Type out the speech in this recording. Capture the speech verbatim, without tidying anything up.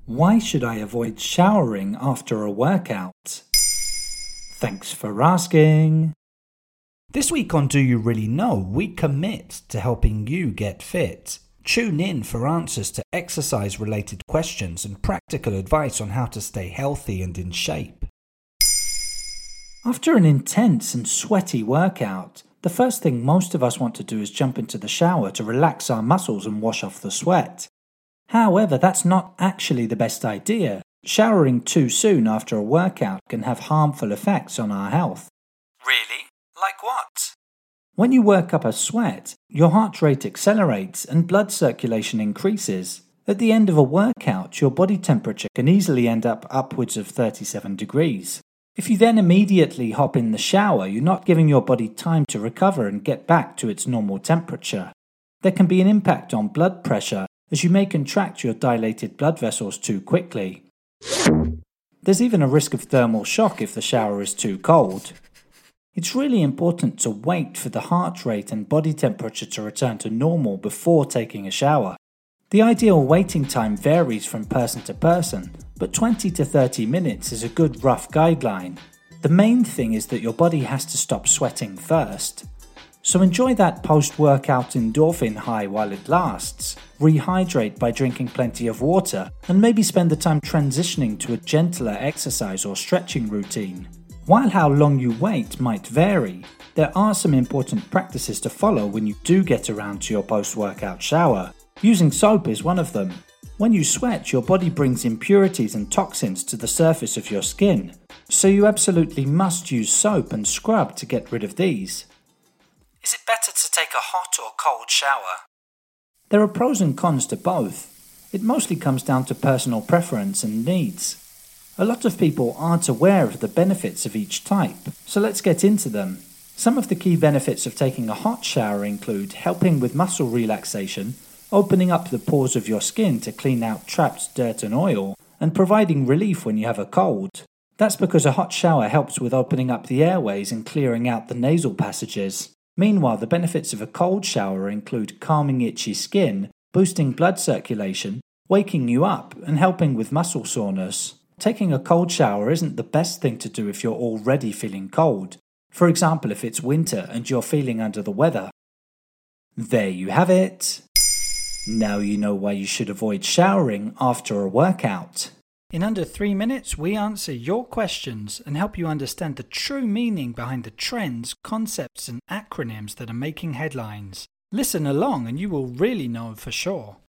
Why should I avoid showering after a workout? Thanks for asking. This week on Do You Really Know, we commit to helping you get fit. Tune in for answers to exercise-related questions and practical advice on how to stay healthy and in shape. After an intense and sweaty workout, the first thing most of us want to do is jump into the shower to relax our muscles and wash off the sweat. However, that's not actually the best idea. Showering too soon after a workout can have harmful effects on our health. Really? Like what? When you work up a sweat, your heart rate accelerates and blood circulation increases. At the end of a workout, your body temperature can easily end up upwards of thirty-seven degrees. If you then immediately hop in the shower, you're not giving your body time to recover and get back to its normal temperature. There can be an impact on blood pressure, as you may contract your dilated blood vessels too quickly. There's even a risk of thermal shock if the shower is too cold. It's really important to wait for the heart rate and body temperature to return to normal before taking a shower. The ideal waiting time varies from person to person, but twenty to thirty minutes is a good rough guideline. The main thing is that your body has to stop sweating first. So enjoy that post-workout endorphin high while it lasts, rehydrate by drinking plenty of water, and maybe spend the time transitioning to a gentler exercise or stretching routine. While how long you wait might vary, there are some important practices to follow when you do get around to your post-workout shower. Using soap is one of them. When you sweat, your body brings impurities and toxins to the surface of your skin, so you absolutely must use soap and scrub to get rid of these. Is it better to take a hot or cold shower? There are pros and cons to both. It mostly comes down to personal preference and needs. A lot of people aren't aware of the benefits of each type, so let's get into them. Some of the key benefits of taking a hot shower include helping with muscle relaxation, opening up the pores of your skin to clean out trapped dirt and oil, and providing relief when you have a cold. That's because a hot shower helps with opening up the airways and clearing out the nasal passages. Meanwhile, the benefits of a cold shower include calming itchy skin, boosting blood circulation, waking you up, and helping with muscle soreness. Taking a cold shower isn't the best thing to do if you're already feeling cold. For example, if it's winter and you're feeling under the weather. There you have it. Now you know why you should avoid showering after a workout. In under three minutes, we answer your questions and help you understand the true meaning behind the trends, concepts, and acronyms that are making headlines. Listen along and you will really know for sure.